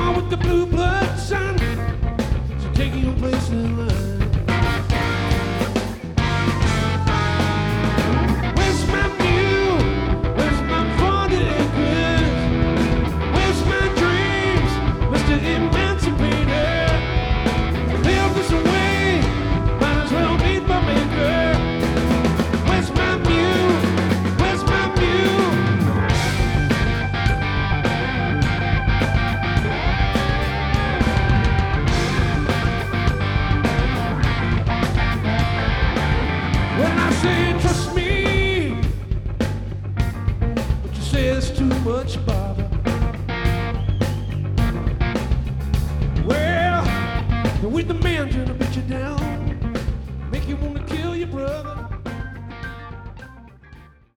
on with the blue blood, son. So take your place in line. Where's my mule? Where's my 40 acres? Where's my dreams, Mr. Emancipator? Live this away, might as well meet my maker. Where's my mule? Where's my mule? When I say trust me, but you say it's too much bother. Well, with the man